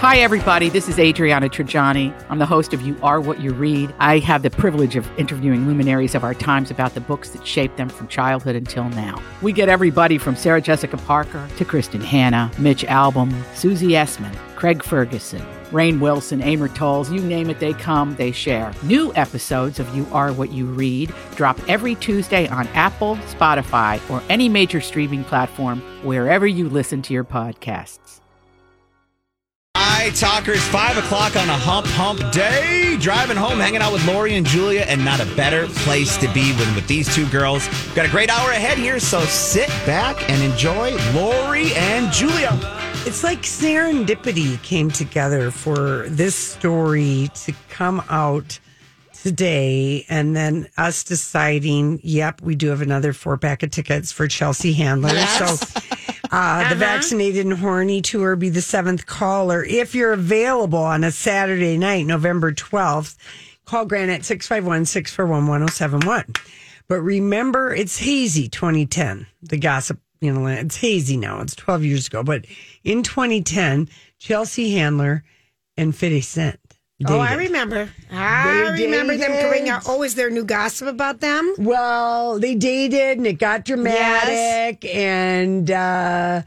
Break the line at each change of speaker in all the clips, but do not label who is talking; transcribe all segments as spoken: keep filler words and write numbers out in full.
Hi, everybody. This is Adriana Trajani. I'm the host of You Are What You Read. I have the privilege of interviewing luminaries of our times about the books that shaped them from childhood until now. We get everybody from Sarah Jessica Parker to Kristen Hanna, Mitch Albom, Susie Essman, Craig Ferguson, Rainn Wilson, Amor Tolls, you name it, they come, they share. New episodes of You Are What You Read drop every Tuesday on Apple, Spotify, or any major streaming platform wherever you listen to your podcasts.
Hi, talkers. Five o'clock on a hump hump day. Driving home, hanging out with Lori and Julia, and not a better place to be than with these two girls. We've got a great hour ahead here, so sit back and enjoy Lori and Julia.
It's like serendipity came together for this story to come out today, and then us deciding, yep, we do have another four pack of tickets for Chelsea Handler.
Yes.
So uh, uh-huh. the Vaccinated and Horny Tour be the seventh caller. If you're available on a Saturday night, November twelfth, call Grant at six five one, six four one, one oh seven one. But remember, it's hazy twenty ten, the gossip. You know, it's hazy now. It's twelve years ago. But in twenty ten, Chelsea Handler and fifty Cent dated.
Oh, I remember. I
They
remember them
dated.
coming out. Oh, is there new gossip about them?
Well, they dated and it got dramatic.
Yes.
And, uh,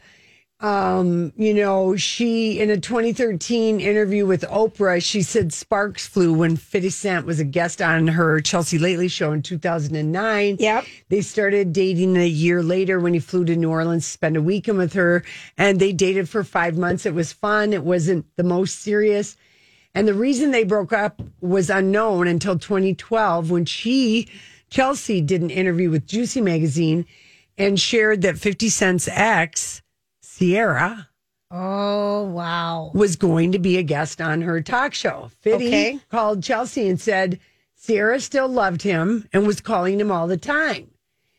um, you know, she, in a twenty thirteen interview with Oprah, she said sparks flew when fifty Cent was a guest on her Chelsea Lately show in two thousand nine.
Yep.
They started dating a year later when he flew to New Orleans to spend a weekend with her. And they dated for five months. It was fun. It wasn't the most serious. And the reason they broke up was unknown until twenty twelve when she, Chelsea, did an interview with Juicy Magazine and shared that fifty Cent's ex, Sierra,
Oh, wow.
was going to be a guest on her talk show. fifty
Okay.
called Chelsea and said Sierra still loved him and was calling him all the time.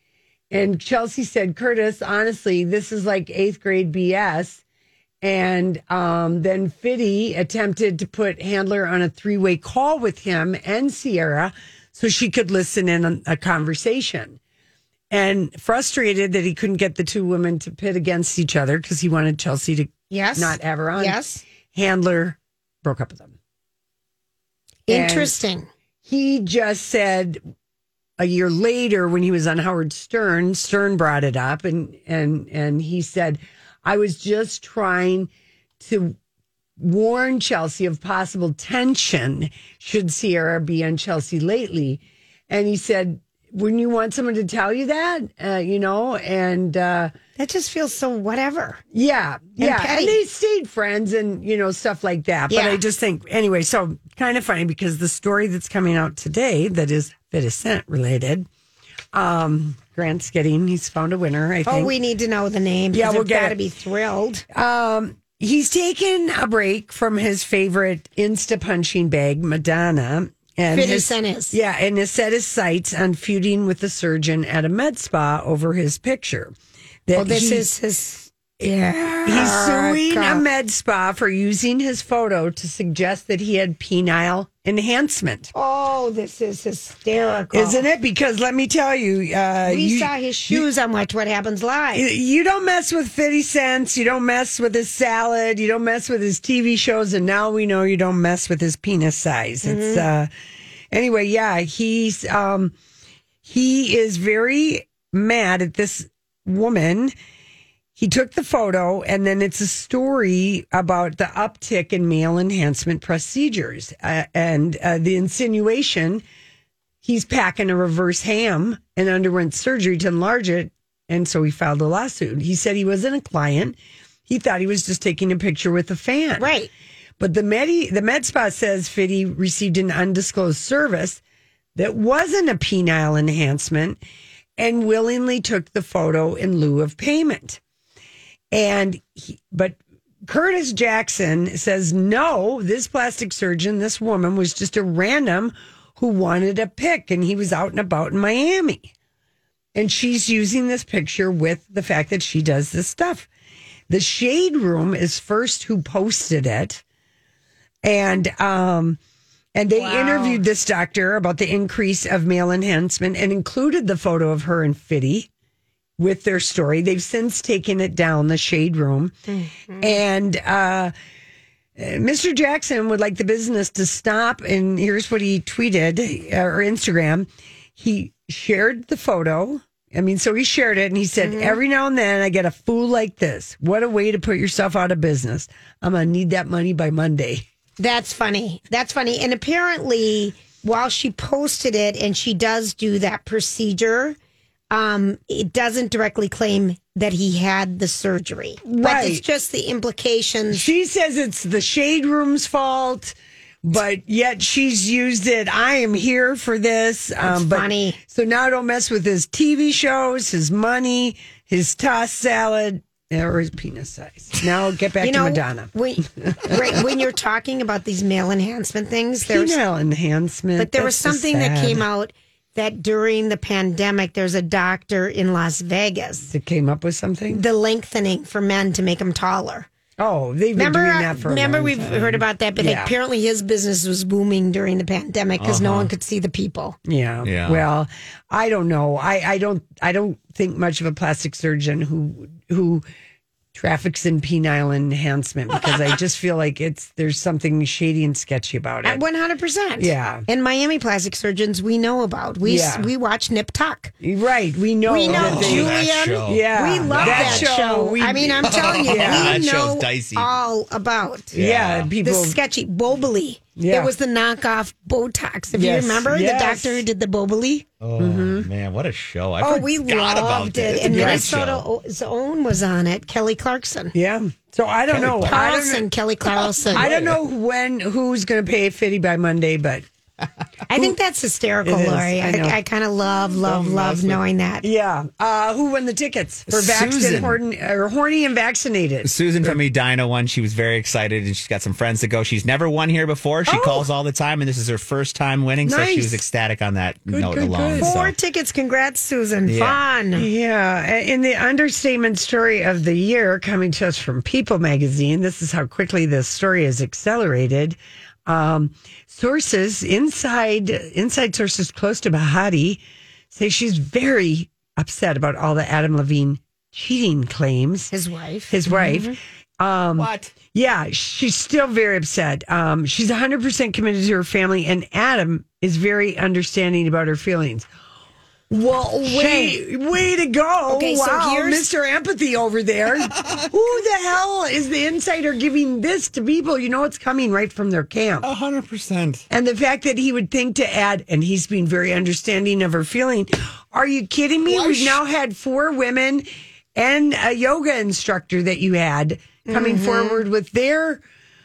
And Chelsea said, Curtis, honestly, this is like eighth grade B S. And um, then Fitty attempted to put Handler on a three-way call with him and Sierra so she could listen in on a conversation. And frustrated that he couldn't get the two women to pit against each other because he wanted Chelsea to
Yes.
not have her on.
Yes.
Handler broke up with him.
Interesting.
And he just said a year later when he was on Howard Stern, Stern brought it up and and and he said, I was just trying to warn Chelsea of possible tension should Sierra be on Chelsea Lately. And he said, wouldn't you want someone to tell you that? Uh, you know, and uh,
That just feels so whatever.
yeah, yeah.
petty.
And they stayed friends and, you know, stuff like that. But
Yeah.
I just think, anyway, so kind of funny because the story that's coming out today that is fifty Cent related, um, Grant's getting, he's found a winner, I think.
Oh, we need to know the name.
Yeah, we'll get
got
it.
to be thrilled.
Um, he's taken a break from his favorite Insta punching bag, Madonna. And
fifty
his,
Cent is.
Yeah, and has set his sights on feuding with the surgeon at a med spa over his picture. That
Oh, this
he-
is his. Yeah.
He's suing a med spa for using his photo to suggest that he had penile enhancement.
Oh, this is hysterical.
Isn't it? Because let me tell you, uh,
We
you,
saw his shoes on Watch What Happens Live.
you don't mess with fifty cents. You don't mess with his salad. You don't mess with his T V shows. And now we know you don't mess with his penis size. It's, uh, anyway, yeah, he's, um, he is very mad at this woman. He took the photo, and then it's a story about the uptick in male enhancement procedures. Uh, and uh, the insinuation, he's packing a reverse ham and underwent surgery to enlarge it. And so he filed a lawsuit. He said he wasn't a client. He thought he was just taking a picture with a fan.
Right.
But the med, the med spa says Fitty received an undisclosed service that wasn't a penile enhancement and willingly took the photo in lieu of payment. And he, but Curtis Jackson says, no, this plastic surgeon, this woman was just a random who wanted a pic, and he was out and about in Miami. And she's using this picture with the fact that she does this stuff. The Shade Room is first who posted it. And, um, and they
Wow.
interviewed this doctor about the increase of male enhancement and included the photo of her and Fitty with their story. They've since taken it down, the Shade Room. Mm-hmm. And uh, Mister Jackson would like the business to stop. And here's what he tweeted uh, or Instagram. He shared the photo. I mean, so he shared it and he said,
Mm-hmm.
every now and then I get a fool like this. What a way to put yourself out of business. I'm going to need that money by Monday.
That's funny. That's funny. And apparently, while she posted it and she does do that procedure, um, it doesn't directly claim that he had the surgery. But
Right.
it's just the implications.
She says it's the shade room's fault, but yet she's used it. I am here for this. Um, but,
funny.
So now don't mess with his T V shows, his money, his tossed salad, or his penis size. Now get back
You
to
know,
Madonna.
when, right, when you're talking about these male enhancement things, there's
Penile enhancement.
But there was
That's so
something that
sad.
came out that during the pandemic, there's a doctor in Las Vegas,
That came up with something?
the lengthening for men to make them taller.
Oh, they've been
Remember,
doing that for a
remember
long
we've
time.
heard about that, but
Yeah.
apparently his business was booming during the pandemic because no one could see the people.
Yeah.
Yeah.
Well, I don't know. I, I don't I don't think much of a plastic surgeon who who traffics in penile enhancement because I just feel like it's there's something shady and sketchy about
At
it.
one hundred percent.
Yeah.
And Miami plastic surgeons we know about. We
Yeah.
we watch Nip Tuck.
Right. We know.
We know
that they-
that
Julian.
show.
Yeah.
We love that, show.
we-
I mean, I'm telling you,
Yeah,
we
that show's
know
dicey.
all about.
yeah,
Yeah.
people.
The sketchy Boboli.
Yeah.
It was the knockoff Botox. If
Yes,
you remember,
yes.
the doctor who did the Boboli.
Oh, man, what a show. I
Oh,
forgot
we
about
loved
that.
it.
It's a
And
great
Minnesota's
show.
own was on it. Kelly Clarkson.
yeah. So I don't know. I don't know.
Carlson, Kelly Carlson.
I don't know when who's going to pay Fitty by Monday, but
I think that's hysterical,
It is,
Lori.
I
I,
know.
I, kind of love, love, love knowing that.
yeah. Uh, who won the tickets for vaccinated,
Susan.
horny, or horny and vaccinated?
Susan from Edina won. She was very excited, and she's got some friends to go. She's never won here before. She
Oh.
calls all the time, and this is her first time winning, so
Nice.
she was ecstatic on that
Good,
note
good,
alone.
good.
so.
Four tickets. Congrats, Susan.
Yeah.
Fun.
Yeah, in the understatement story of the year coming to us from People magazine, this is how quickly this story has accelerated. Um, sources inside inside sources close to Bahati say she's very upset about all the Adam Levine cheating claims.
His wife.
His wife. Um,
What?
Yeah, she's still very upset. Um, she's one hundred percent committed to her family, and Adam is very understanding about her feelings. Well, way, way to go.
Okay, so
wow,
here's-
Mister Empathy over there. Who the hell is the insider giving this to people? You know it's coming right from their camp.
A hundred percent.
And the fact that he would think to add, and he's being very understanding of her feeling. Are you kidding me? We've now had four women and a yoga instructor that you had coming
Mm-hmm.
forward with their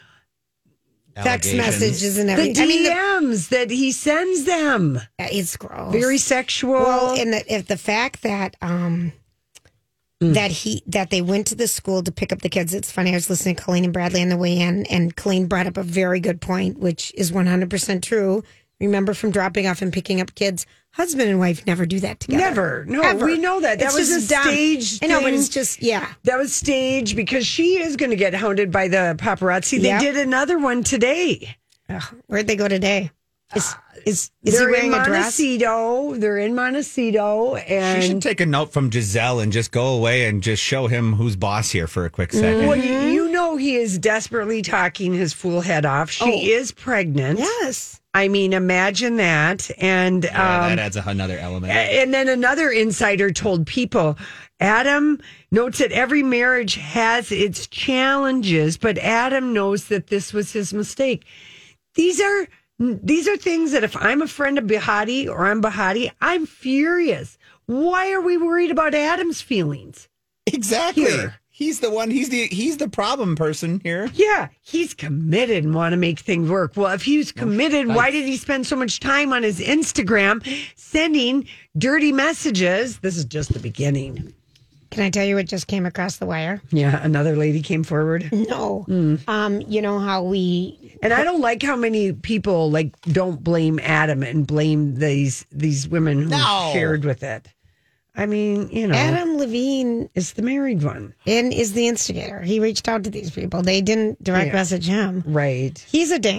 Text
Allegations.
messages and
the
everything. I mean,
D
the-
Ms that he sends them.
it's gross.
Very sexual.
Well, and the, if the fact that um that he that they went to the school to pick up the kids. It's funny. I was listening to Colleen and Bradley on the way in, and Colleen brought up a very good point, which is one hundred percent true. Remember, from dropping off and picking up kids, husband and wife never do that together.
Never. No,
Ever.
we know that. That
It's
was
just
a
dumb.
staged
I know, but
thing.
it's just yeah.
That was staged because she is going to get hounded by the paparazzi. They
Yep.
did another one today.
Ugh, where'd they go today? Is is is he
They're
wearing
in
a dress?
Montecito. They're in Montecito, and
She should take a note from Giselle and just go away and just show him who's boss here for a quick second.
well, you, you know he is desperately talking his fool head off. She
Oh.
is pregnant.
Yes.
I mean, imagine that. And
Yeah,
um,
that adds a, another element.
and then another insider told People, Adam notes that every marriage has its challenges, but Adam knows that this was his mistake. These are these are things that if I'm a friend of Bahati or I'm Bahati, I'm furious. Why are we worried about Adam's feelings?
Exactly.
Here.
He's the one. He's the he's the problem person here.
Yeah, he's committed and want to make things work. Well, if he was committed, why did he spend so much time on his Instagram sending dirty messages? This is just the beginning.
Can I tell you what just came across the wire?
Yeah, another lady came forward.
No. Um, you know how we
And I don't like how many people like don't blame Adam and blame these these women who
No.
shared with it. I mean, you know,
Adam Levine
is the married one.
and is the instigator. He reached out to these people. They didn't direct
Yeah.
message him.
Right.
He's a dink.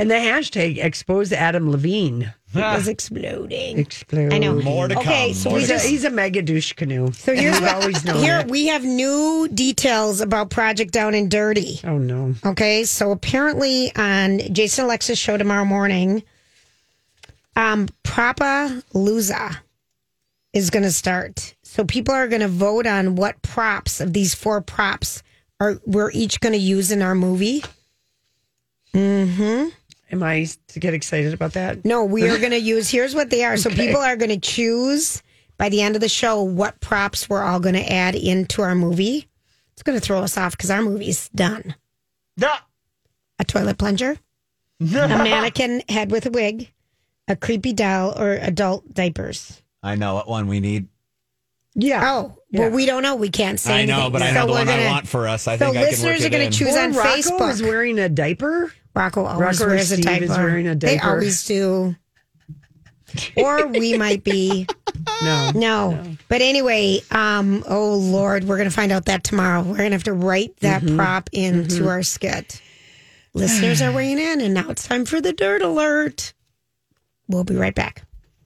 And the hashtag expose Adam Levine.
It was exploding.
Explode.
I know.
More to
Okay,
come.
so
More
we
He's
to
a,
just
he's a mega douche canoe.
so here's
We've
what
always known
here
that.
we have new details about Project Down and Dirty.
Oh, no.
Okay, so apparently on Jason Alexis' show tomorrow morning, um, Propa-Luza is going to start. So people are going to vote on what props of these four props are we're each going to use in our movie. Mm-hmm.
Am I to get excited about that?
No, we are going to use, here's what they are. So
Okay.
people are going to choose by the end of the show what props we're all going to add into our movie. It's going to throw us off because our movie's done.
Yeah.
A toilet plunger, a mannequin head with a wig, a creepy doll, or adult diapers.
I know what one we need.
Yeah.
Oh,
Yeah.
well, we don't know. We can't say
I
anything.
know, but I
So
know the
we're
one I
gonna-
want for us. I
So
think I can work
listeners
it
are going
in.
to choose
Or
on
Rocco
Facebook.
is wearing a diaper.
Rocco always
Rocco or
wears a
Steve
diaper.
is wearing a
They
diaper.
always do. Or we might be.
No.
No. But anyway, um, oh Lord, we're going to find out that tomorrow. We're going to have to write that
Mm-hmm.
prop into our skit. Listeners are weighing in, and now it's time for the Dirt Alert. We'll be right back.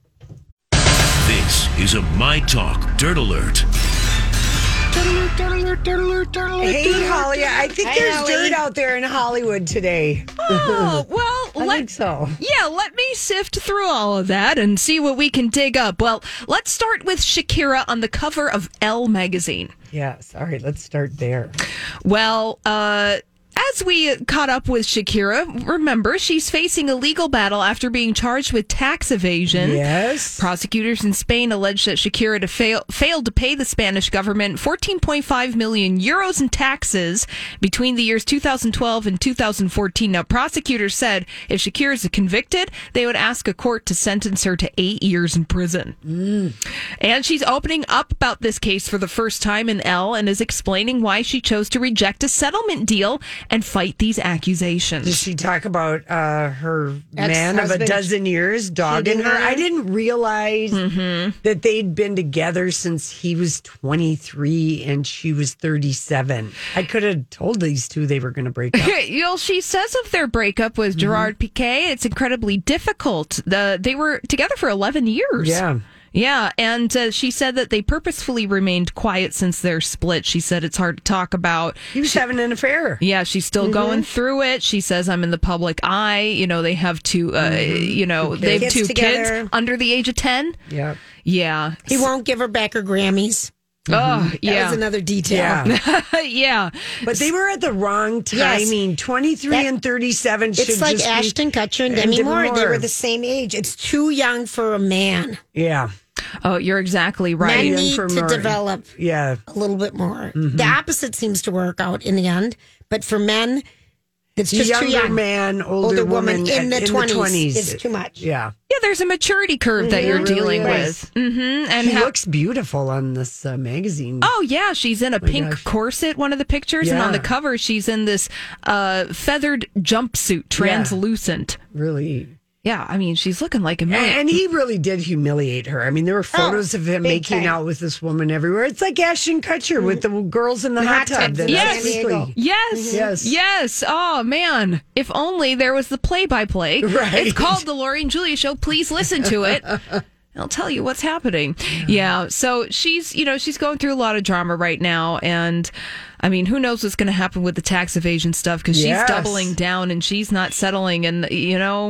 This is a My Talk Dirt Alert.
Hey, Holly, I think
Hi,
there's
Holly.
dirt out there in Hollywood today.
Oh, well,
I
let,
think so.
yeah, let me sift through all of that and see what we can dig up. Well, let's start with Shakira on the cover of Elle magazine.
Yes. All right, let's start there.
Well, uh, as we caught up with Shakira, remember, she's facing a legal battle after being charged with tax evasion.
Yes.
Prosecutors in Spain allege that Shakira to fail, failed to pay the Spanish government fourteen point five million euros in taxes between the years two thousand twelve and two thousand fourteen. Now, prosecutors said if Shakira is convicted, they would ask a court to sentence her to eight years in prison. Mm. And she's opening up about this case for the first time in Elle and is explaining why she chose to reject a settlement deal and fight these accusations.
Did she talk about uh, her man of a
Ex-husband.
dozen years dogging
did
her?
not.
I didn't realize that they'd been together since he was twenty-three and she was thirty-seven. I could have told these two they were going to break up.
You know, she says of their breakup with Gerard Piqué, it's incredibly difficult. The, they were together for eleven years.
Yeah.
Yeah, and uh, she said that they purposefully remained quiet since their split. She said it's hard to talk about.
He was having an affair.
Yeah, she's still going through it. She says, I'm in the public eye. You know, they have two, uh, you know, they have
Kids
two
together.
kids under the age of ten.
Yeah.
Yeah.
He won't give her back her Grammys.
Oh,
That
yeah.
was another detail.
Yeah.
yeah.
But they were at the wrong timing. twenty-three
That-
and thirty-seven should
It's like
just be-
Ashton Kutcher and
and
Demi
Demi
Moore. They
Moore.
were the same age. It's too young for a man.
Yeah.
Oh, you're exactly right.
Men
young
need
for
to
Murray.
develop
Yeah.
a little bit more.
Mm-hmm.
The opposite seems to work out in the end. But for men, it's just
Younger
too young.
man, older,
Older woman
woman
in the
at-
twenties is too much.
Yeah.
Yeah, there's a maturity curve that you're
It really
dealing
is.
with. Mm-hmm. And
She
how-
looks beautiful on this uh, magazine.
Oh yeah, she's in a pink
gosh.
corset. One of the pictures, and on the
Yeah.
cover, she's in this uh, feathered jumpsuit, translucent.
Really.
Yeah, I mean, she's looking like a million.
And he really did humiliate her. I mean, there were photos of him
big
making
time.
out with this woman everywhere. It's like Ashton Kutcher with the girls in the
The
hot
hot
tub.
tubs
That's
in
Yes.
San Diego.
weekly.
Yes.
Yes.
Yes. Oh, man. If only there was the play by play.
Right.
It's called The Lori and Julia Show. Please listen to it. I'll tell you what's happening. Yeah. So she's, you know, she's going through a lot of drama right now. And I mean, who knows what's going to happen with the tax evasion stuff because
Yes.
she's doubling down and she's not settling. And, you know,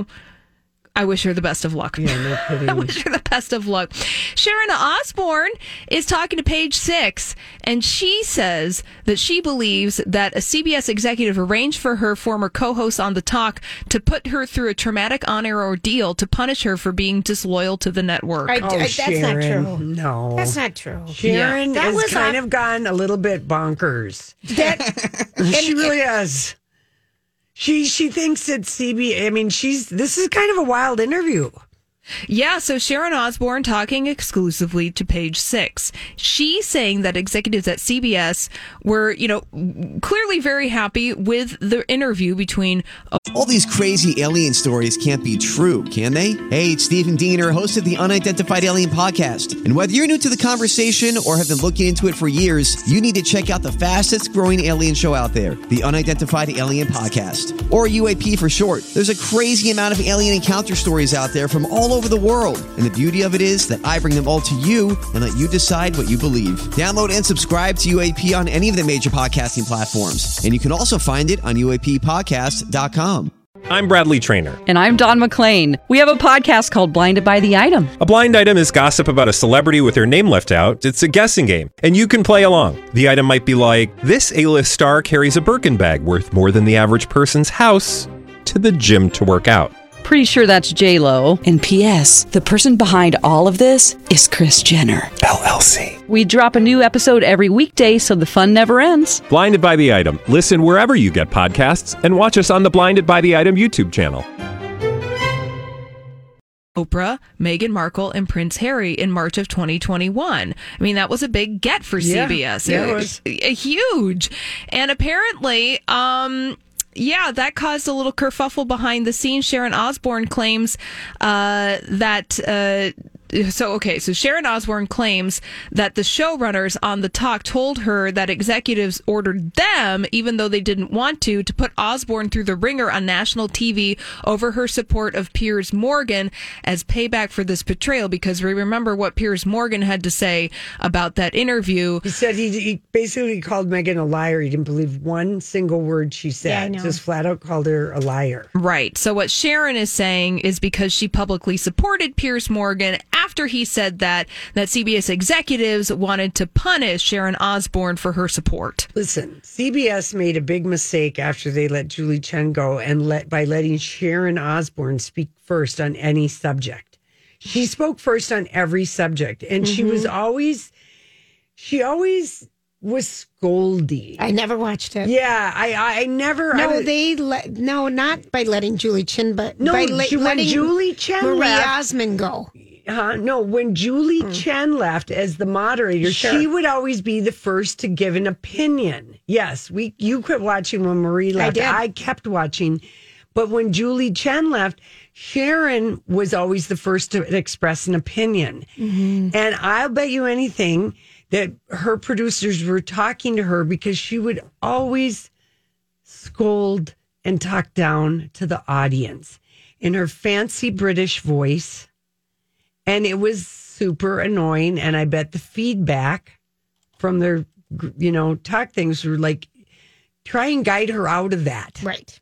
I wish her the best of luck.
Yeah, no kidding.
I wish her the best of luck. Sharon Osbourne is talking to Page Six, and she says that she believes that a C B S executive arranged for her former co-host on The Talk to put her through a traumatic on-air ordeal to punish her for being disloyal to the network.
I,
Oh,
I- that's not
Sharon.
true.
No.
That's not true.
Sharon
That
has
was
kind
off-
of gone a little bit bonkers.
That,
She really has. She she thinks that C B. I mean, she's this is kind of a wild interview.
Yeah, so Sharon Osbourne talking exclusively to Page Six. She's saying that executives at C B S were, you know, clearly very happy with the interview between.
All these crazy alien stories can't be true, can they? Hey, it's Stephen Diener, host of the Unidentified Alien Podcast. And whether you're new to the conversation or have been looking into it for years, you need to check out the fastest growing alien show out there, the Unidentified Alien Podcast, or U A P for short. There's a crazy amount of alien encounter stories out there from all over the world. And the beauty of it is that I bring them all to you and let you decide what you believe. Download and subscribe to U A P on any of the major podcasting platforms. And you can also find it on U A P podcast dot com.
I'm Bradley Trainer.
And I'm Don McClain. We have a podcast called Blinded by the Item.
A blind item is gossip about a celebrity with their name left out. It's a guessing game, and you can play along. The item might be like, this A-list star carries a Birkin bag worth more than the average person's house to the gym to work out.
Pretty sure that's J-Lo.
And P S the person behind all of this is Kris Jenner,
L L C.
We drop a new episode every weekday so the fun never ends.
Blinded by the Item. Listen wherever you get podcasts and watch us on the Blinded by the Item YouTube channel.
Oprah, Meghan Markle, and Prince Harry in March of twenty twenty-one. I mean, that was a big get for
yeah,
C B S.
Yeah,
it,
it was.
A huge. And apparently, um... yeah, that caused a little kerfuffle behind the scenes. Sharon Osbourne claims uh, that. Uh, so, okay, so Sharon Osbourne claims that the showrunners on The Talk told her that executives ordered them, even though they didn't want to, to put Osbourne through the ringer on national T V over her support of Piers Morgan as payback for this betrayal. Because we remember what Piers Morgan had to say about that interview.
He said he, he basically called Meghan a liar. He didn't believe one single word she said.
Yeah, I know.
Just flat out called her a liar.
Right. So what Sharon is saying is because she publicly supported Piers Morgan after he said that, that C B S executives wanted to punish Sharon Osbourne for her support.
Listen, C B S made a big mistake after they let Julie Chen go and let by letting Sharon Osbourne speak first on any subject. She spoke first on every subject, and mm-hmm. she was always, she always was scoldy.
I never watched it.
Yeah, I I never.
No,
I was,
they let no, not by letting Julie Chen, but
no,
by le-
when
letting
Julie Chen
Marie
left,
Osmond go.
Uh, no, when Julie mm. Chen left as the moderator,
sure.
she would always be the first to give an opinion. Yes, we you quit watching when Marie left.
I did.
I kept watching. But when Julie Chen left, Sharon was always the first to express an opinion. Mm-hmm. And I'll bet you anything that her producers were talking to her because she would always scold and talk down to the audience in her fancy British voice. And it was super annoying. And I bet the feedback from their, you know, talk things were like, try and guide her out of that.
Right.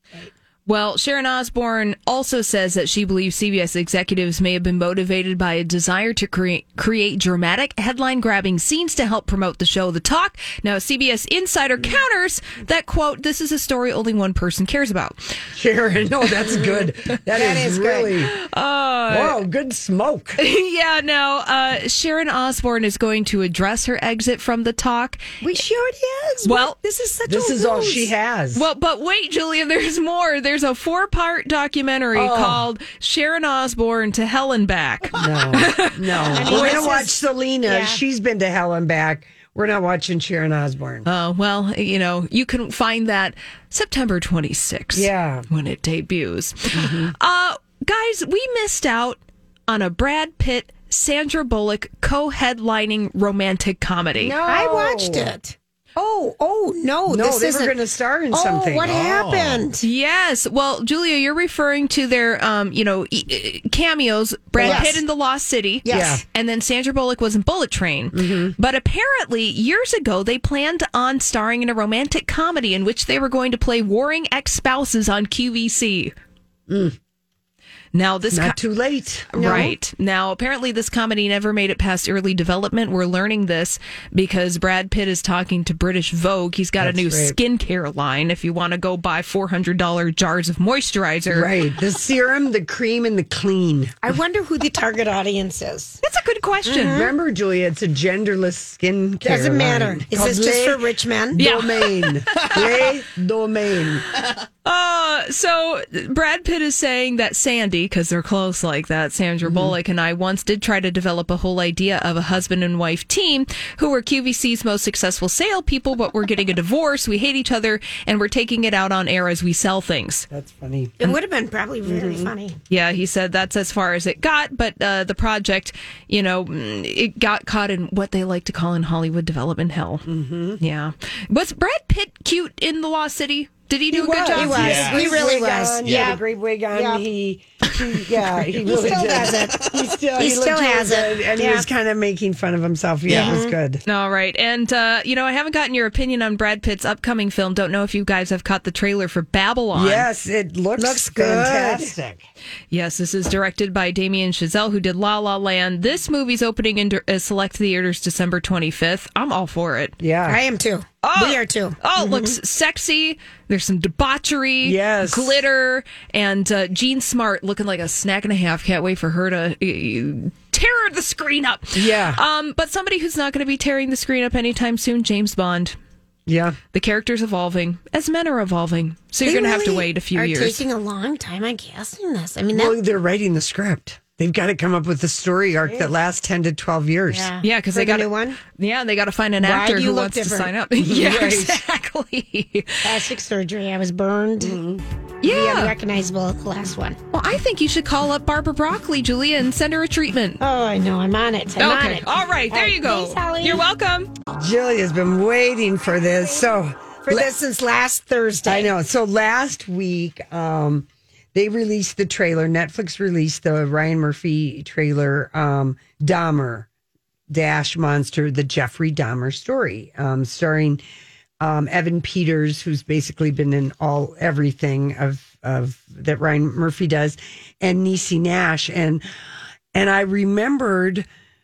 Well, Sharon Osbourne also says that she believes C B S executives may have been motivated by a desire to create create dramatic, headline-grabbing scenes to help promote the show The Talk. Now, C B S Insider counters that, quote, this is a story only one person cares about.
Sharon, no, that's good. That, that is, is really,
uh,
wow, good smoke.
Yeah, no, uh, Sharon Osbourne is going to address her exit from The Talk.
We sure is.
Well,
what? This is such
This
a
is
ruse.
all she has.
Well, but wait, Julia, there's more. There's a four-part documentary
oh.
called Sharon Osbourne to Hell and Back.
No, no.
I mean,
We're going
this
to watch
is-
Selena.
yeah.
She's been to hell and back. We're not watching Sharon Osbourne.
Oh, well, you know, you can find that September twenty-sixth.
Yeah.
When it debuts. Mm-hmm. Uh, guys, we missed out on a Brad Pitt, Sandra Bullock co-headlining romantic comedy.
No.
I watched it. Oh, oh no!
No,
this
they
isn't
were going to star in
oh,
something.
what
Oh.
happened?
Yes. Well, Julia, you're referring to their, um, you know, e- e- cameos. Brad
Yes.
Pitt in The Lost City.
Yes.
Yeah.
And then Sandra Bullock was in Bullet Train. Mm-hmm. But apparently, years ago, they planned on starring in a romantic comedy in which they were going to play warring ex-spouses on Q V C.
Mm.
Now, this
Not
co-
too late.
Right. Now, apparently this comedy never made it past early development. We're learning this because Brad Pitt is talking to British Vogue. He's got
That's
a new
right.
skincare line if you want to go buy four hundred dollars jars of moisturizer.
Right. The serum, the cream, and the clean.
I wonder who the target audience is.
That's a good question.
Remember, Julia, it's a genderless skincare
Doesn't matter.
line
Is
called
this just
Le
for rich men?
Yeah.
Domain. Le Domain.
Uh, Yeah, so Brad Pitt is saying that Sandy, because they're close like that, Sandra mm-hmm. Bullock and I once did try to develop a whole idea of a husband and wife team who were Q V C's most successful sale people, but we're getting a divorce, we hate each other, and we're taking it out on air as we sell things.
That's funny.
It would have been probably very
mm-hmm.
funny.
Yeah, he said that's as far as it got, but uh, the project, you know, it got caught in what they like to call in Hollywood development hell.
Mm-hmm.
Yeah. Was Brad Pitt cute in The Lost City? Did he do
he
a good
was.
job?
He was.
Yeah.
He really was.
On,
Yeah.
He had a great wig on.
Yeah.
He, he, yeah, he,
He
really
still
did.
does it.
He still,
He
he
still
looked
has
really
it.
good, and
Yeah.
he was kind of making fun of himself. Yeah, it was good.
All right. And, uh, you know, I haven't gotten your opinion on Brad Pitt's upcoming film. Don't know if you guys have caught the trailer for Babylon.
Yes, it looks,
Looks good.
fantastic.
Yes, this is directed by Damien Chazelle, who did La La Land. This movie's opening in uh, select theaters December twenty-fifth. I'm all for it.
Yeah.
I am too.
Oh,
we are too.
Oh, it looks sexy. There's some debauchery,
Yes.
glitter, and uh, Jean Smart looking like a snack and a half. Can't wait for her to uh, tear the screen up.
Yeah.
Um, but somebody who's not going to be tearing the screen up anytime soon, James Bond.
Yeah.
The character's evolving as men are evolving. So you're
They
going to have to
really
wait a few
are
years.
taking a long time on casting this. I mean, that,
Well, they're writing the script. They've got to come up with a story arc that lasts ten to twelve years.
yeah,
Yeah, because
For
they
the
got
new one.
Yeah, they got to find an
Why
actor
do you
who
look
wants to
different?
sign up. Yeah,
Right.
exactly.
Plastic surgery. I was burned.
Mm-hmm.
The
Yeah.
unrecognizable the last one.
Well, I think you should call up Barbara Broccoli, Julia, and send her a treatment.
Oh, I know. I'm on it. I'm on
Okay.
it.
All right. There you go.
Thanks, Holly.
You're welcome.
Julia's been waiting for this. So,
For this since last Thursday.
I know. So last week, um, they released the trailer. Netflix released the Ryan Murphy trailer, um, Dahmer Dash Monster, the Jeffrey Dahmer story, um, starring um, Evan Peters, who's basically been in all everything of of that Ryan Murphy does, and Niecy Nash. And and I remembered,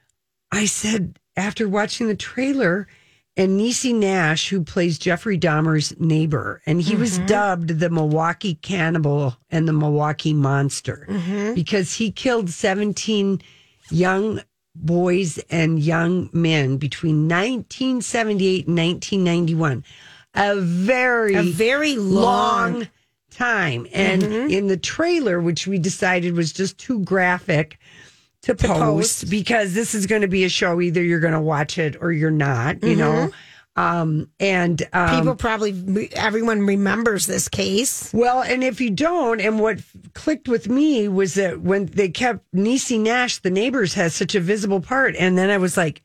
I said after watching the trailer. And Niecy Nash, who plays Jeffrey Dahmer's neighbor, and he mm-hmm. was dubbed the Milwaukee Cannibal and the Milwaukee Monster mm-hmm. because he killed seventeen young boys and young men between nineteen seventy-eight and nineteen ninety-one. A very,
a very long,
long time. And mm-hmm. in the trailer, which we decided was just too graphic, To, to post, post because this is going to be a show. Either you're going to watch it or you're not, you mm-hmm. know. Um, and um,
people probably everyone remembers this case.
Well, and if you don't, and what clicked with me was that when they kept Niecy Nash, the neighbors, has such a visible part, and then I was like,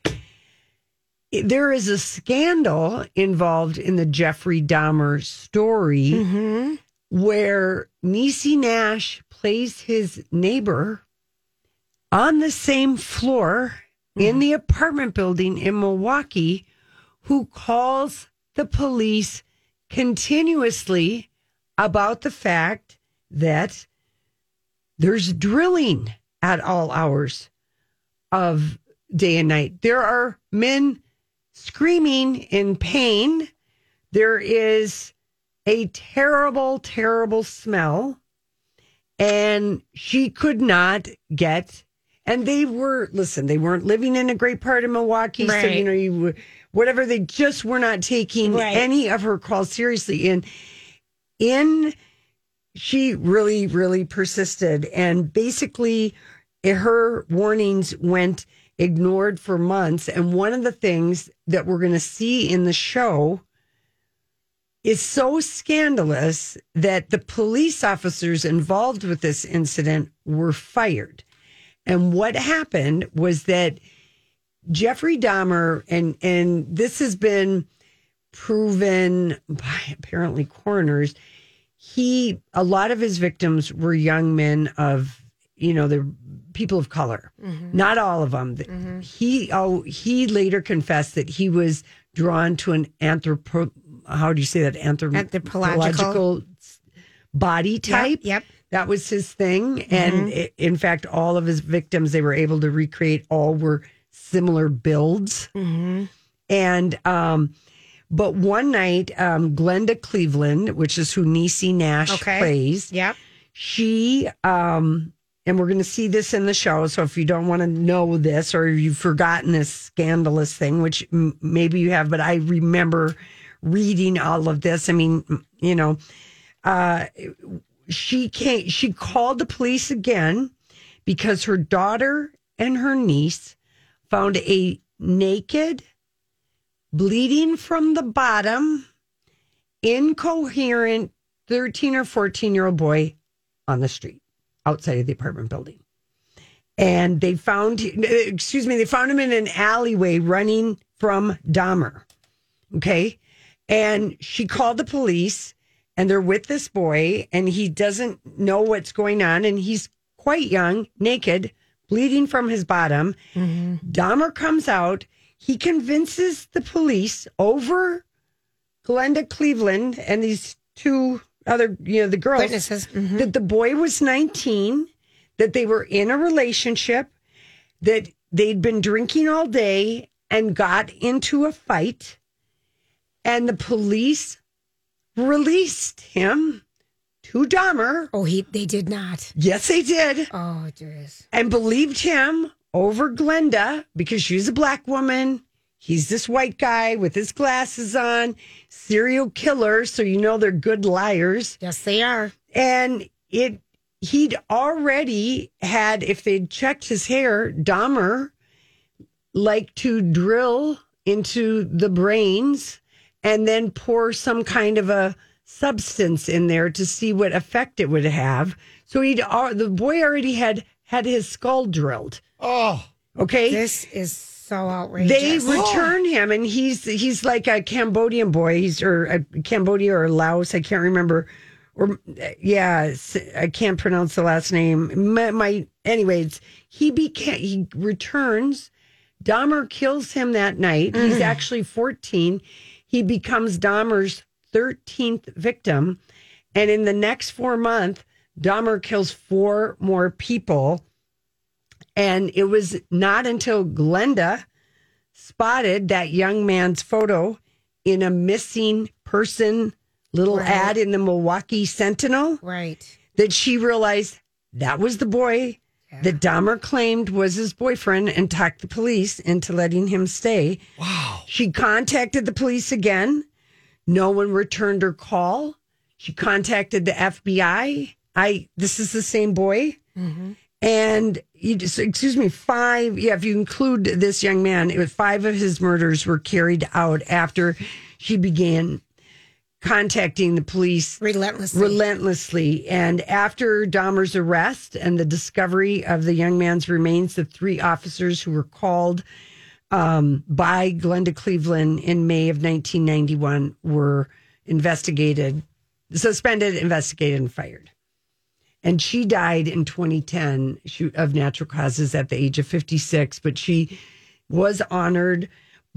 there is a scandal involved in the Jeffrey Dahmer story mm-hmm. where Niecy Nash plays his neighbor on the same floor mm-hmm. in the apartment building in Milwaukee, who calls the police continuously about the fact that there's drilling at all hours of day and night. There are men screaming in pain. There is a terrible, terrible smell. And she could not get... And they were, listen, they weren't living in a great part of Milwaukee.
Right.
So, you know, you whatever, they just were not taking
right.
any of her calls seriously. And in, she really, really persisted. And basically, her warnings went ignored for months. And one of the things that we're going to see in the show is so scandalous that the police officers involved with this incident were fired. And what happened was that Jeffrey Dahmer, and, and this has been proven by apparently coroners, he, a lot of his victims were young men of, you know, the people of color. Mm-hmm. Not all of them. Mm-hmm. He, oh, he later confessed that he was drawn to an anthropo, how do you say that? Anthrop- anthropological body type.
Yep. yep.
That was his thing. And mm-hmm. it, in fact, all of his victims, they were able to recreate, all were similar builds. Mm-hmm. And, um, but one night, um, Glenda Cleveland, which is who Niecy Nash
okay.
plays.
Yep.
She, um, and we're going to see this in the show. So if you don't want to know this, or you've forgotten this scandalous thing, which m- maybe you have, but I remember reading all of this. I mean, you know, uh, she came, she called the police again because her daughter and her niece found a naked, bleeding from the bottom, incoherent thirteen or fourteen year old boy on the street outside of the apartment building. And they found, excuse me, they found him in an alleyway running from Dahmer. Okay. And she called the police and they're with this boy and he doesn't know what's going on. And he's quite young, naked, bleeding from his bottom. Mm-hmm. Dahmer comes out. He convinces the police over Glenda Cleveland and these two other, you know, the girls,
witnesses, mm-hmm.
that the boy was nineteen, that they were in a relationship, that they'd been drinking all day and got into a fight. And the police released him to Dahmer.
Oh, he they did not.
Yes, they did.
Oh, jeez.
And believed him over Glenda because she's a black woman. He's this white guy with his glasses on, serial killer. So you know they're good liars.
Yes, they are.
And it he'd already had, if they'd checked his hair, Dahmer liked to drill into the brains and then pour some kind of a substance in there to see what effect it would have. So he'd the boy already had had his skull drilled.
Oh,
okay.
This is so outrageous.
They return him, and he's he's like a Cambodian boy. He's or a Cambodia or Laos. I can't remember. Or yeah, I can't pronounce the last name. My, my anyways, he became he returns. Dahmer kills him that night. Mm. He's actually fourteen. He becomes Dahmer's thirteenth victim. And in the next four months, Dahmer kills four more people. And it was not until Glenda spotted that young man's photo in a missing person little
right.
ad in the Milwaukee Sentinel.
Right.
That she realized that was the boy yeah. that Dahmer claimed was his boyfriend and talked the police into letting him stay.
Wow.
She contacted the police again. No one returned her call. She contacted the F B I. I, this is the same boy. Mm-hmm. And you just, excuse me, five, yeah, if you include this young man, it was five of his murders were carried out after she began contacting the police
relentlessly.
relentlessly. And after Dahmer's arrest and the discovery of the young man's remains, the three officers who were called um, by Glenda Cleveland in May of nineteen ninety-one were investigated, suspended, investigated, and fired. And she died in twenty ten of natural causes at the age of fifty-six, but she was honored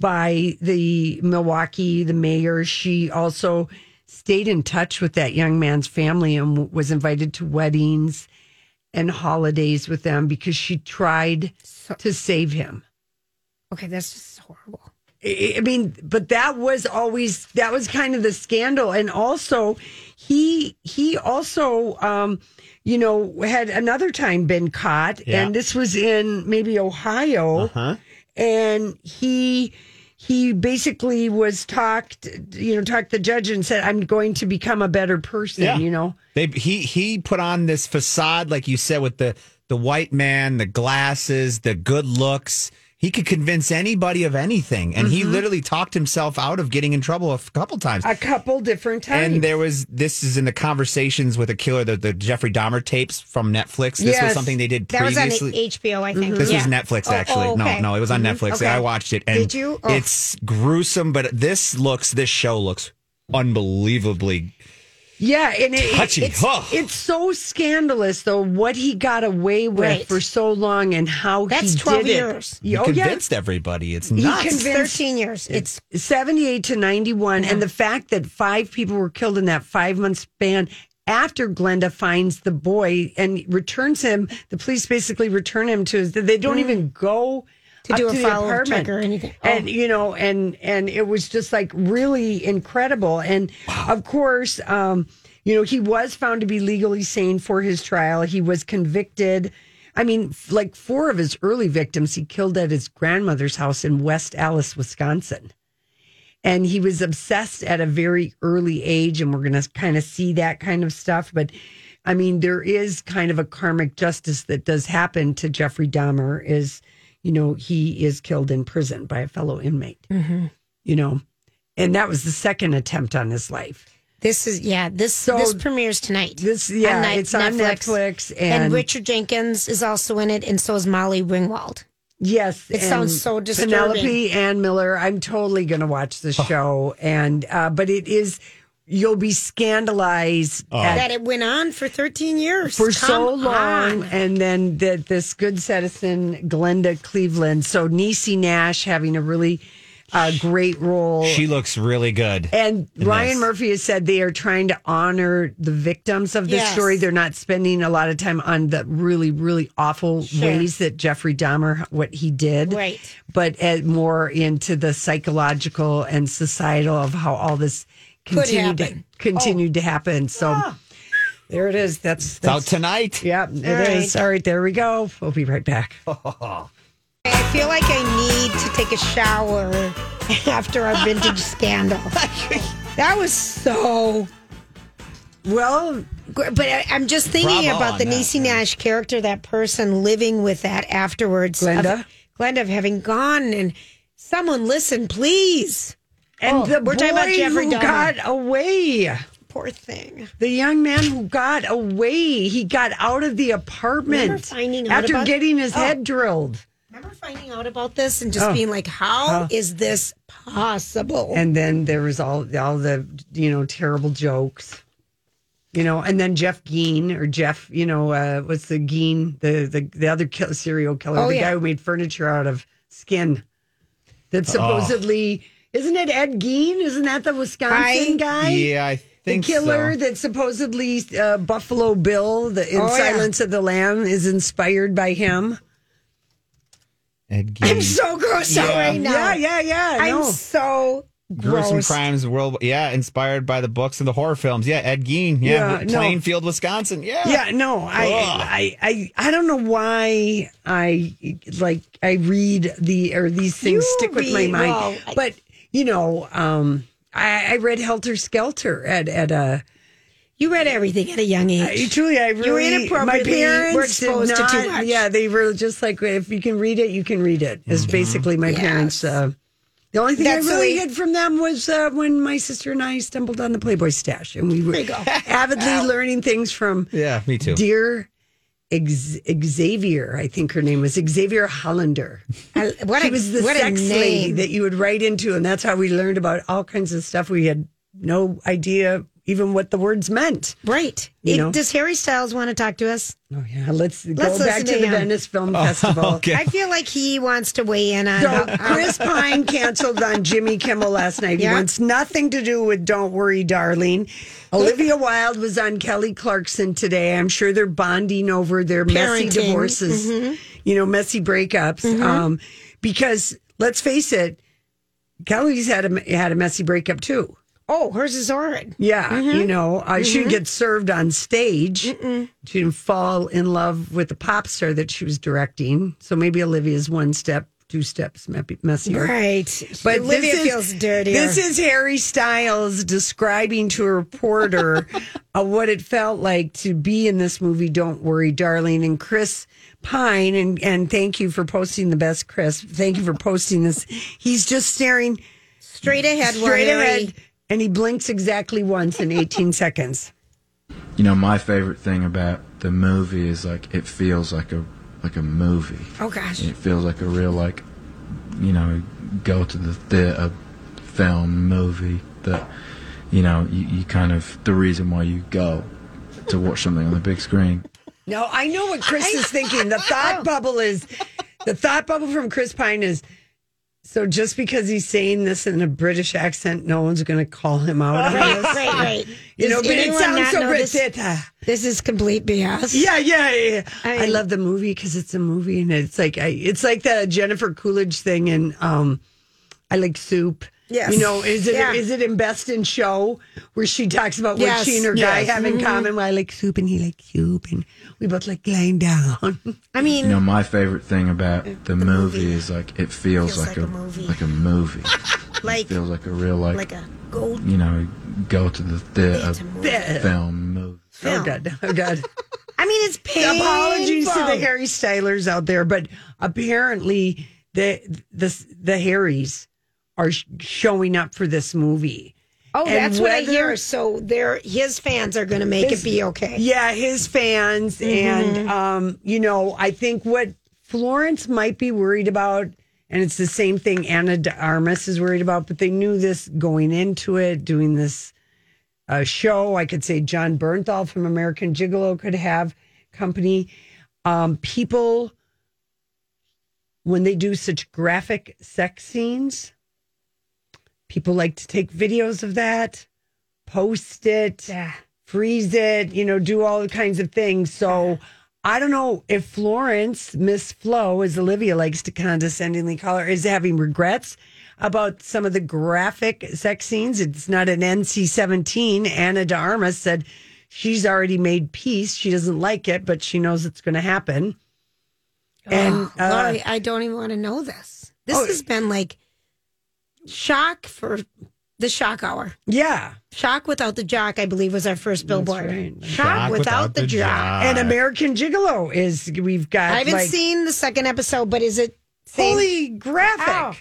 by the Milwaukee, the mayor. She also stayed in touch with that young man's family and was invited to weddings and holidays with them because she tried
so,
to save him.
Okay, that's just horrible.
I mean, but that was always, that was kind of the scandal. And also, he, he also, um, you know, had another time been caught, yeah. and this was in maybe Ohio, uh-huh. and he he basically was talked, you know, talked the judge and said, "I'm going to become a better person." Yeah. You know,
they he he put on this facade, like you said, with the the white man, the glasses, the good looks. He could convince anybody of anything. And mm-hmm. he literally talked himself out of getting in trouble a couple times.
A couple different times.
And there was, this is in the Conversations with a Killer, the, the Jeffrey Dahmer tapes from Netflix. This yes. was something they did previously.
That was on H B O, I think.
Mm-hmm. This
yeah.
was Netflix, actually. Oh, oh, okay. No, no, it was on mm-hmm. Netflix. Okay. I watched it. And
did you? Oh.
It's gruesome, but this looks, this show looks unbelievably
Yeah, and it,
touchy.
It's,
oh.
it's so scandalous, though, what he got away with
right.
for so long and how
That's
he
twelve
did
years.
it.
He
oh,
convinced
yeah.
everybody. It's nuts.
He convinced
thirteen years.
It's seventy-eight to ninety-one. Yeah. And the fact that five people were killed in that five-month span after Glenda finds the boy and returns him, the police basically return him to his, they don't mm. even go
to do a follow-up check or anything. Oh.
And, you know, and, and it was just like really incredible. And wow. of course, um, you know, he was found to be legally sane for his trial. He was convicted. I mean, like four of his early victims, he killed at his grandmother's house in West Allis, Wisconsin. And he was obsessed at a very early age, and we're going to kind of see that kind of stuff. But I mean, there is kind of a karmic justice that does happen to Jeffrey Dahmer is, you know, he is killed in prison by a fellow inmate,
Mm-hmm.
you know, and that was the second attempt on his life.
This is, yeah, this
So-
this premieres tonight.
This, yeah,
on Ni-
it's on Netflix.
And,
And,
Richard Jenkins is also in it, and so is Molly Ringwald.
yes.
It
and
sounds so disturbing.
Penelope Ann Miller. I'm totally going to watch the show. And, uh, but it is, you'll be scandalized at
That it went on for thirteen years.
for
Come
so long,
on.
and then the, this good citizen Glenda Cleveland. So Niecy Nash having a really uh, great role.
She looks really good.
And
in
Ryan
this.
Murphy has said they are trying to honor the victims of this
Yes.
story. They're not spending a lot of time on the really, really awful
Sure.
ways that Jeffrey Dahmer, what he did,
Right.
but uh, more into the psychological and societal of how all this
Could
continued to,
happen.
continued to happen. So there it is. That's,
It's out
that's
tonight.
yeah, it is.
right.
All right, there we go. We'll be right back.
I feel like I need to take a shower after our vintage scandal. That was so.
Well,
But I, I'm just thinking
Bravo
about
on
the
that,
Niecy Nash character, that person living with that afterwards.
Glenda?
Of, Glenda of having gone and someone listen, please.
and
Oh,
the
we're
boy
talking about Jeffrey
who
Dahmer.
got away.
Poor thing.
The young man who got away, he got out of the apartment
Remember finding out
after
about-
getting his
Oh.
head drilled.
Remember finding out about this and just
Oh.
being like, how is this possible?
And then there was all all the you know terrible jokes, you know. And then Jeff Geen or Jeff, you know, uh, what's the Geen, the the the other kill, serial killer,
Oh,
the
yeah.
guy who made furniture out of skin. That
Oh.
supposedly isn't it Ed Gein? Isn't that the Wisconsin
I-
guy?
Yeah, I
The
think
killer
so.
that supposedly uh, Buffalo Bill, the in
Oh, yeah.
Silence of the Lamb, is inspired by him.
Ed
I'm
Gein.
so gross out
Yeah.
right now.
Yeah, yeah, yeah.
I'm
no.
so
Gruesome
gross.
crimes world. Yeah, inspired by the books and the horror films. Yeah, Ed Gein.
Yeah,
Yeah,
no.
Plainfield, Wisconsin. Yeah.
Yeah, no, I,
Ugh.
I, I, I don't know why I like I read the or these things
You
stick with my
read-
mind.
well, I-
but you know, um, I, I read Helter Skelter at at a.
You read everything at a young
I,
age.
truly, I really.
You were
My
inappropriately
parents
were
did
exposed to
not-
too much.
Yeah, they were just like, if you can read it, you can read it. Is basically my
Yes.
parents. Uh, the only thing
That's
I
the
really
way-
hid from them was uh, when my sister and I stumbled on the Playboy stash, and we were
you go.
avidly learning things from
Yeah, me too.
dear Ex- Xavier. I think her name was Xavier Hollander.
I- what
She
a,
was the
what a
sex lady
name.
that you would write into, and that's how we learned about all kinds of stuff. We had no idea even what the words meant.
Right.
You
It-
know?
does Harry Styles want to talk to us?
Oh yeah, let's,
Let's
go back
listen
to,
to
the
him.
Venice Film Festival.
okay.
I feel like he wants to weigh in on.
So
how-
Chris Pine canceled on Jimmy Kimmel last night. He
Yeah.
wants nothing to do with "Don't Worry, Darling." Olivia Wilde was on Kelly Clarkson today. I'm sure they're bonding over their messy
Parenting.
divorces, you know, messy breakups. Um, because let's face it, Kelly's had a had a messy breakup too.
oh, hers is horrid.
Yeah, you know, uh, she didn't get served on stage. She didn't fall in love with the pop star that she was directing. So maybe Olivia's one step, two steps me- messier.
Right.
But
Olivia
this is-
feels dirtier.
This is Harry Styles describing to a reporter uh, what it felt like to be in this movie, Don't Worry, Darling. And Chris Pine, and, and thank you for posting the best, Chris. Thank you for posting this. He's just staring
straight ahead.
straight
while Harry-
ahead, and he blinks exactly once in eighteen seconds.
You know, my favorite thing about the movie is like it feels like a like a movie.
Oh gosh.
It feels like a real like, you know, go to the theater film movie that, you know, you, you kind of the reason why you go to watch something on the big screen.
No, I know what Chris is thinking. The thought bubble is the thought bubble from Chris Pine is so just because he's saying this in a British accent, no one's going to call him out on
Right,
this.
right, right.
You know,
Does
but it
anyone
sounds
not
so
know
British.
this- This is complete B S.
Yeah, yeah, yeah.
I
I,
mean-
love the movie because it's a movie, and it's like I, it's like the Jennifer Coolidge thing, and um, I like Soup.
Yes.
You know, is it
Yeah.
is it in Best in Show where she talks about what
Yes.
she and her guy
Yes.
have in common? Well, I like soup and he likes soup, and we both like lying down.
I mean,
You know, my favorite thing about the, movie, is like it feels,
Feels
like,
like
a,
a movie.
like a movie.
like
It feels like a real like,
like a gold.
you know, go to the theater
Theater movie.
film movie. movies.
Oh, good. Oh, good.
I mean, it's painful.
Apologies to the Harry Stylers out there, but apparently the the the Harrys are sh- showing up for this movie.
Oh,
And
that's what I
whether-
hear. So they're, his fans are going to make
His-
it be okay.
Yeah, his fans.
Mhm.
And, um, you know, I think what Florence might be worried about, and it's the same thing Anna de Armas is worried about, but they knew this going into it, doing this uh, show. I could say John Bernthal from American Gigolo could have company. Um, people, when they do such graphic sex scenes, people like to take videos of that, post it,
Yeah.
freeze it, you know, do all kinds of things. So I don't know if Florence, Miss Flo, as Olivia likes to condescendingly call her, is having regrets about some of the graphic sex scenes. It's not an N C seventeen. Anna de Armas said she's already made peace. She doesn't like it, but she knows it's going to happen. And
Oh,
uh,
Lori, I don't even want to know this. This
Oh.
has been like shock for the shock hour.
yeah.
Shock without the jock, I believe, was our first billboard.
right.
Shock,
Shock
without,
without
the,
the
jock.
jock.
And American Gigolo is, we've got
I haven't
like,
seen the second episode, but is it same?
fully graphic.
Ow.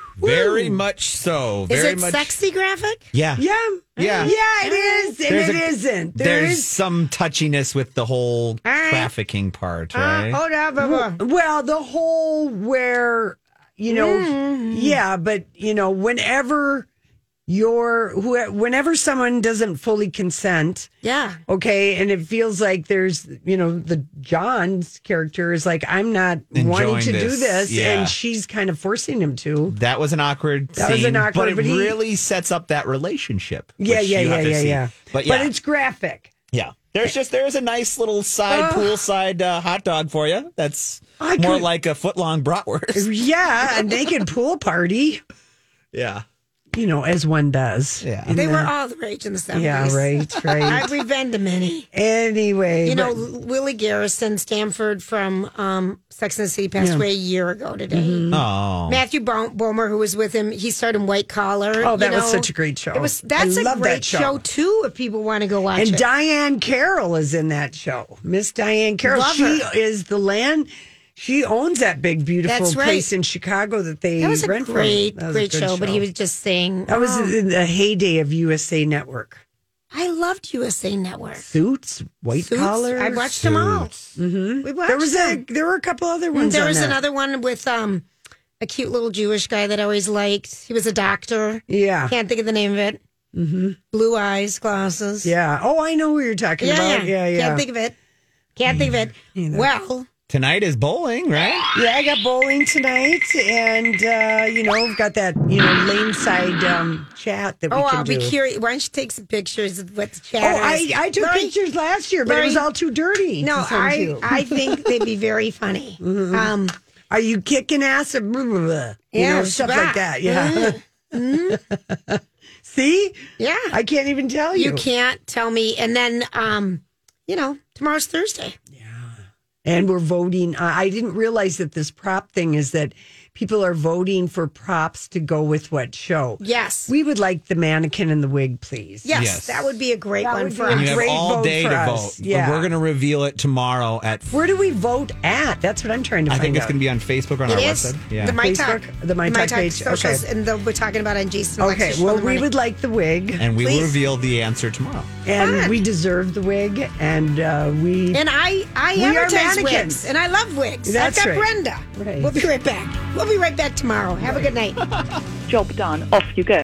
Very much so.
Is
Very
it
much.
sexy graphic?
Yeah.
Yeah.
Yeah.
Yeah, it is. And
There's
it
a-
isn't. There
There's
is.
some touchiness with the whole
right.
trafficking part,
Uh,
right?
hold on, blah, blah.
Well, the whole where, you know,
Mm.
yeah, but, you know, whenever you're, who- whenever someone doesn't fully consent,
Yeah.
okay, and it feels like there's, you know, the John's character is like, I'm not wanting
Enjoying
to do
this,
this,
yeah.
and she's kind of forcing him to.
That was an awkward
That
scene,
was an awkward-
but it
but he-
really sets up that relationship.
Yeah,
which
yeah,
you
yeah,
have to
yeah,
see.
yeah.
But yeah,
But it's graphic.
yeah. There's just there's a nice little side
Oh.
poolside uh, hot dog for you. That's
I
more
could-
like a foot long bratwurst.
Yeah, a naked pool party,
Yeah,
you know, as one does.
Yeah.
In
They
the-
were all the rage in the seventies.
Yeah, right, right.
I've been to many.
Anyway,
You know,
but-
Willie Garrison, Stanford from um, Sex and the City, passed
Yeah.
away a year ago today.
Mm-hmm.
oh,
Matthew Bo- Bomer, who was with him, he starred in White Collar.
Oh, that
you
was
know.
such a great show.
It was that's
I
a
love
great
that show.
show. too. If people want to go watch
and
it.
Diane Carroll is in that show. Miss Diane Carroll.
Love
she
her.
is the land. She owns that big, beautiful
That's right.
place in Chicago that they
that was a
rent from.
great,
That was a
great
good
show, But he was just saying,
That was
oh,
in the heyday of U S A Network.
I loved U S A Network.
Suits, White
Suits,
Collar.
I watched them all.
Mm-hmm.
We watched
There was a.
them.
There were a couple other ones.
There
on
was
that.
another one with um, a cute little Jewish guy that I always liked. He was a doctor.
Yeah.
Can't think of the name of it. Mm-hmm. Blue eyes, glasses.
Yeah. Oh, I know who you're talking
yeah,
about. Yeah, yeah.
Can't think of it. Can't think of it. Well,
tonight is bowling, right?
Yeah, I got bowling tonight, and uh, you know, we've got that you know lane side um, chat that we
oh,
can
I'll
do.
be curious. Why don't you take some pictures of what the
Oh,
chat
I,
is?
I took
Lori-
pictures last year, but it was
Lori-
all too dirty.
No,
to send
I
you.
I think they'd be very funny.
Mm-hmm.
Um,
Are you kicking ass or blah, blah, blah, you
Yeah,
know stuff
shabbat.
like that? Yeah. See,
yeah,
I can't even tell you.
you can't tell me. And then, um, you know, tomorrow's Thursday.
And we're voting. Uh, I didn't realize that this prop thing is that people are voting for props to go with what show.
Yes.
We would like the mannequin and the wig, please.
Yes,
Yes.
that would be a great
That
one
would
for
be a
And
us.
you have
Great
all
vote
day
for
to
us.
vote.
Yeah.
We're going to reveal it tomorrow at.
Where do we vote at? That's what I'm trying to
I
find
think it's
out.
going to be on Facebook on
It
our
is
website. Yeah.
the My Talk,
Facebook? The My Talk page?
socials,
Okay.
and they'll be talking about it on Jason.
Okay,
Alexis show
well,
in the
we
morning.
would like the wig,
and we will
Please.
reveal the answer tomorrow.
and
Fun.
we deserve the wig, and uh, we.
And I, I
We are
advertise
mannequins.
wigs, and I love wigs.
That's
I've got
right.
Brenda.
Right.
We'll be right back. We'll be right back tomorrow. Have a good night.
Job done. Off you go.